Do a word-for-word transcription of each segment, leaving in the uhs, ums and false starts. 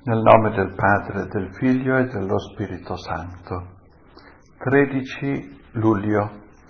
Nel nome del Padre, del Figlio e dello Spirito Santo. tredici luglio.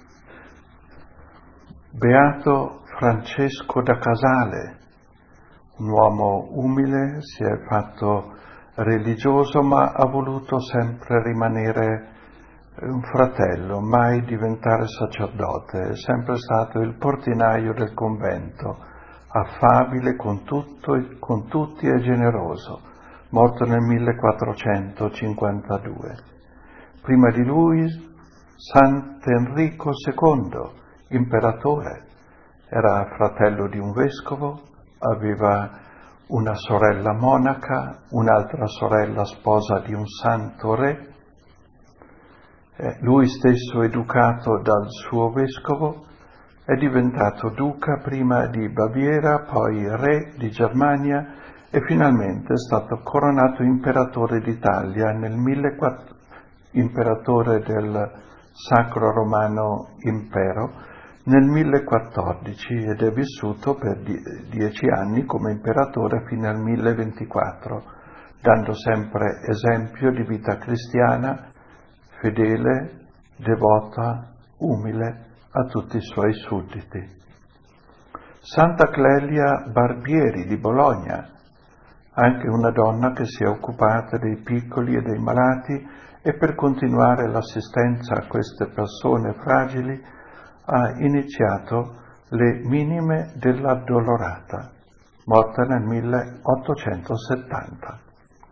Beato Francesco da Casale, un uomo umile, si è fatto religioso ma ha voluto sempre rimanere un fratello, mai diventare sacerdote, è sempre stato il portinaio del convento, affabile con tutto, con tutti e generoso. Morto nel millequattrocentocinquantadue. Prima di lui Sant'Enrico secondo, imperatore, era fratello di un vescovo, aveva una sorella monaca, un'altra sorella sposa di un santo re, eh, lui stesso educato dal suo vescovo, è diventato duca prima di Baviera, poi re di Germania, e finalmente è stato coronato imperatore d'Italia nel millequattrocento, imperatore del Sacro Romano Impero nel millequattordici ed è vissuto per die- dieci anni come imperatore fino al milleventiquattro, dando sempre esempio di vita cristiana, fedele, devota, umile a tutti i suoi sudditi. Santa Clelia Barbieri di Bologna, anche una donna che si è occupata dei piccoli e dei malati e per continuare l'assistenza a queste persone fragili ha iniziato le Minime dell'Addolorata, morta nel milleottocentosettanta.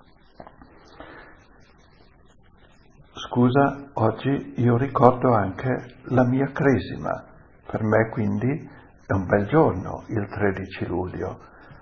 Scusa, oggi io ricordo anche la mia cresima, per me quindi è un bel giorno il tredici luglio.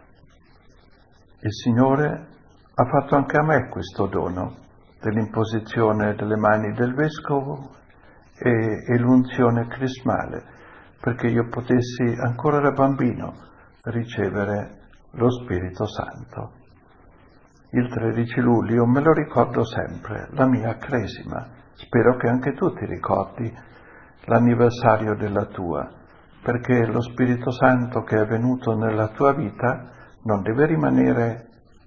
Il Signore ha fatto anche a me questo dono dell'imposizione delle mani del Vescovo e, e l'unzione crismale, perché io potessi ancora da bambino ricevere lo Spirito Santo. Il tredici luglio me lo ricordo sempre, la mia cresima. Spero che anche tu ti ricordi l'anniversario della tua, perché lo Spirito Santo che è venuto nella tua vita non deve rimanere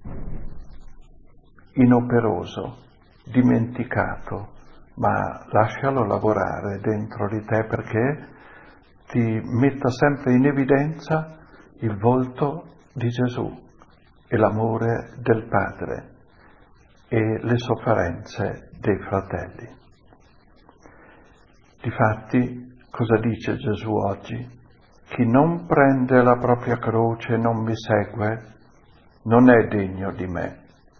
inoperoso, dimenticato, ma lascialo lavorare dentro di te perché ti metta sempre in evidenza il volto di Gesù e l'amore del Padre e le sofferenze dei fratelli. Difatti, cosa dice Gesù oggi? Chi non prende la propria croce e non mi segue non è degno di me.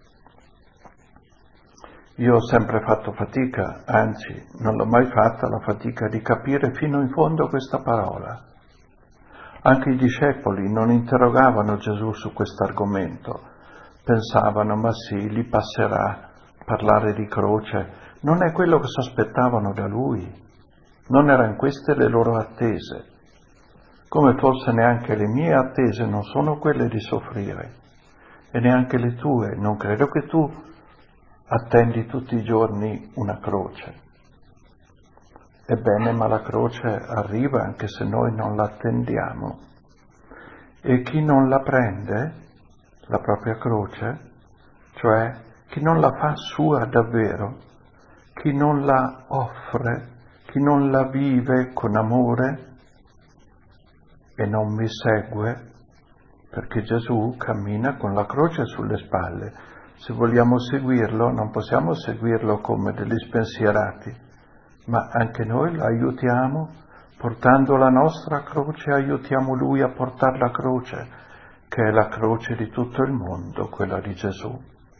Io ho sempre fatto fatica, anzi non l'ho mai fatta la fatica di capire fino in fondo questa parola. Anche i discepoli non interrogavano Gesù su questo argomento, pensavano ma sì, gli passerà parlare di croce, non è quello che si aspettavano da lui, non erano queste le loro attese, come forse neanche le mie attese non sono quelle di soffrire e neanche le tue, non credo che tu attendi tutti i giorni una croce. Ebbene, ma la croce arriva anche se noi non la attendiamo. E chi non la prende, la propria croce, cioè chi non la fa sua davvero, chi non la offre, chi non la vive con amore e non mi segue, perché Gesù cammina con la croce sulle spalle. Se vogliamo seguirlo, non possiamo seguirlo come degli spensierati, ma anche noi lo aiutiamo, portando la nostra croce, aiutiamo Lui a portare la croce, che è la croce di tutto il mondo, quella di Gesù.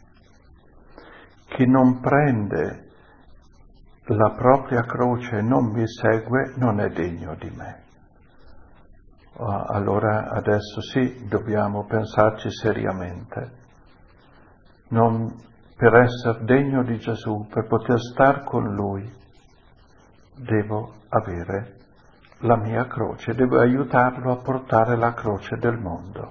Chi non prende la propria croce e non mi segue, non è degno di me. Allora adesso sì, dobbiamo pensarci seriamente. Non, per essere degno di Gesù, per poter star con Lui, devo avere la mia croce, devo aiutarlo a portare la croce del mondo.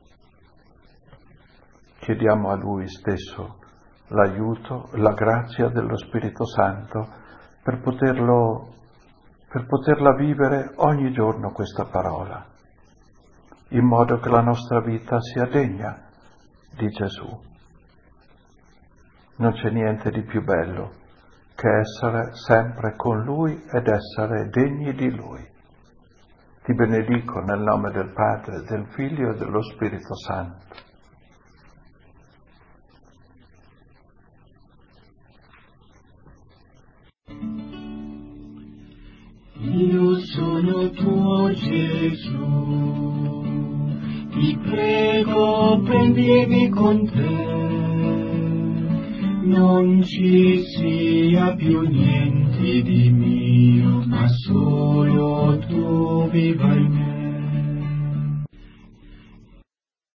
Chiediamo a Lui stesso l'aiuto, la grazia dello Spirito Santo per poterlo, per poterla vivere ogni giorno questa parola, in modo che la nostra vita sia degna di Gesù. Non c'è niente di più bello che essere sempre con Lui ed essere degni di Lui. Ti benedico nel nome del Padre, del Figlio e dello Spirito Santo. Io sono tuo Gesù, ti prego prendimi con te, non ci sia più niente di mio, ma solo tu viva in me.